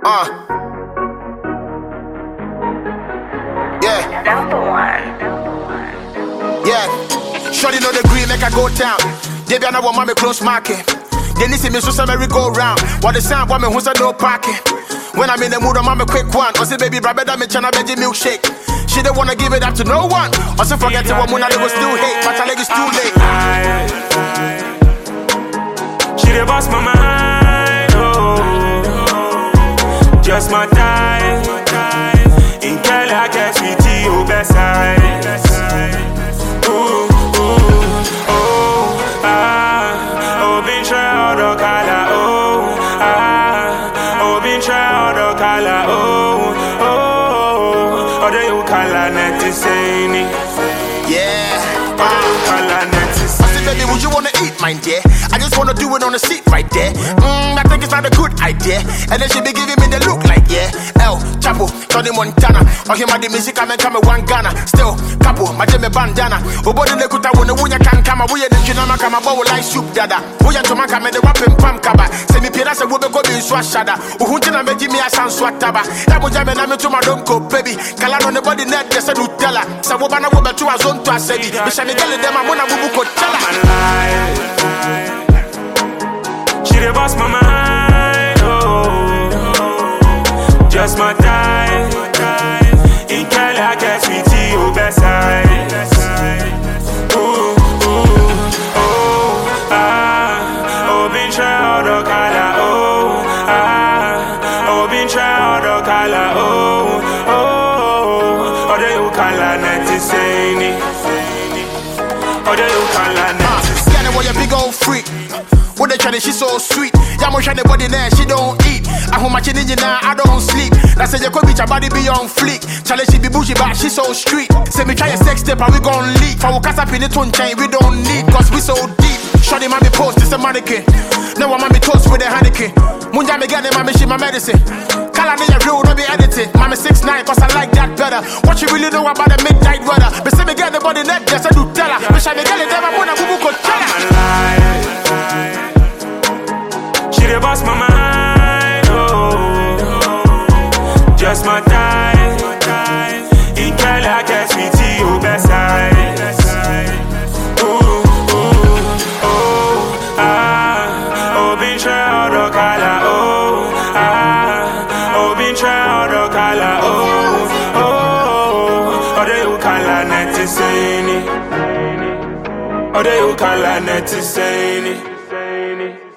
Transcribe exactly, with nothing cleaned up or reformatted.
Uh. Yeah. Number one. Yeah. Shorty know the green make I go down. They be another one me close market. They need to me so some go round. What the sound woman who's a no parking. When I'm in the mood, I'm on a quick one. I say baby, brother, that me chana veggie milkshake. She don't wanna give it up to no one. Also forget to one that it was still hate, but I like it's too late. She the boss my mind, oh. Just my time. In Cali, I get sweetie, oh, best side. Ooh, ooh, oh, ah. Oh, been try all the color, oh, ah. Oh, been try all the color, oh, oh. Oh, they you color net is saying, yeah. Oh, they you color net is saying. I said, baby, would you wanna eat mine, dear? I just wanna do it on the seat right there. Mmm, I think it's not a good idea. And then she be giving me the look like, yeah. El Chapo, Tony Montana. Or him at the music, I'm come one Ghana. Still, Capo, my Jimmy bandana. Obody the kuta when the wunya can come. We are the Junama Kama bowl like soup dada. We are to make a the wapping pam kaba. Send me Piras and Wubbe go in swashada. Uhuntina made me a sound swataba. That was Jamen I'm to my donko, baby. Kalan on the body net, there's a Nutella. Sabobana Wubba to a zone to a sedi. Mishani tell them I'm on a Wubu Coachella. She the boss my mind, oh. Just my time. In Cali, I get sweetie, oh, best side. Ooh, ooh, oh, ah. Oh, been try all the color, oh, ah. Oh, been try all the color, oh, oh. Oh, they you color net is saying. Oh, they you color net is saying. Yeah, they want your big old freak. What they tryna, she so sweet. Yeah, I'm trying to body there, she don't eat. I hold my chin in now, I don't sleep. That's say you could bitch, her body be on fleek. Challenge she be bougie, but she so street. Say me try a sex step and we gon' leak. For we cast up in the tone chain, we don't need, cause we so deep. Shorty mommy post, this a mannequin. Now I'm mommy toast with a Heineken. Munja me get it, mommy, she my medicine. Call her name real, don't be edited. Mommy six nine, cause I like that better. What you really know about the midnight weather? But say me get the body net, yes I do tell her. But she me get it, never wanna boo boo tell her. She the boss my mind, oh. Just my time. In Cali, I get sweetie, oh, best side. Ooh, ooh, oh, ah. Oh, been try all the color, oh, ah. Oh, been try all the color, oh, oh. Oh, they you color net is saying. Oh, they you color net is saying.